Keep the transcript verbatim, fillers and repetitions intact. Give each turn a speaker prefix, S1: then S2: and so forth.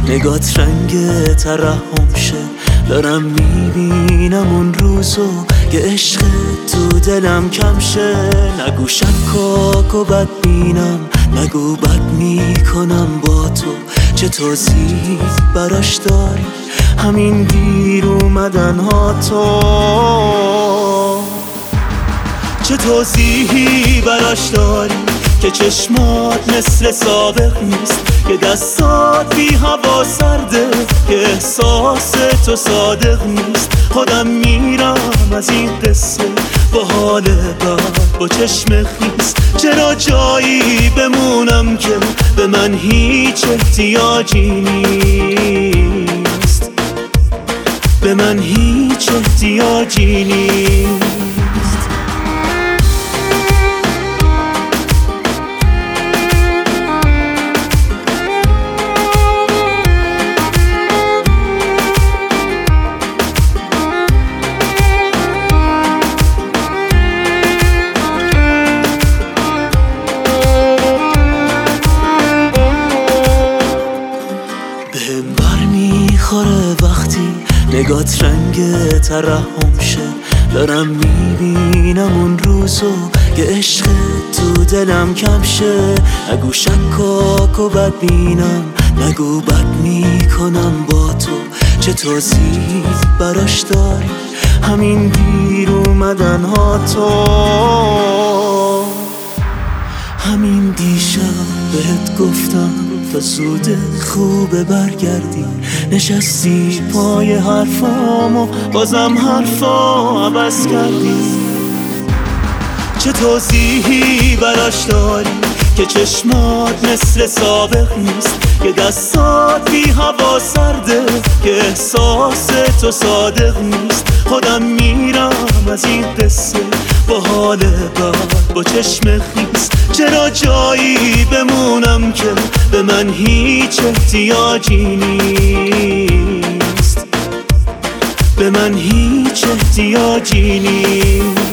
S1: نگات رنگ ترحم شه. دارم میبینم اون روزو که عشق تو دلم کم شه. نگو شکاک و بد بینم، نگو بد میکنم با تو. چه توضیحی براش داری همین دیر اومدن ها تو؟ چه توضیحی براش داری که چشمات مثل سابق نیست، که دستات بی هوا سرده، که احساس تو صادق نیست. خودم میرم از این قصه با حال بد، با چشم خیس. چرا جایی بمونم که به من هیچ احتیاجی نیست، به من هیچ احتیاجی نیست. بهم بر میخوره وقتی نگات رنگ ترحم شه. دارم میبینم اون روزو که عشق تو دلم کم شه. نگو شکاک و بد بینم، نگو بد میکنم با تو. چه توضیحی براش داری همین دیر اومدن ها تو؟ همین دیشب بهت گفتم تا زود خوبه برگردی. نشستی پای حرفام و بازم حرفا عوض کردی. چه توضیحی براش داری که چشمات مثل سابق نیست، که دستات بی هوا سرده، که احساس تو صادق نیست. خودم میرم از این قصه با حال بد، با چشم خیس. چرا جایی بمونم که به من هیچ احتیاجی نیست، به من هیچ احتیاجی نیست.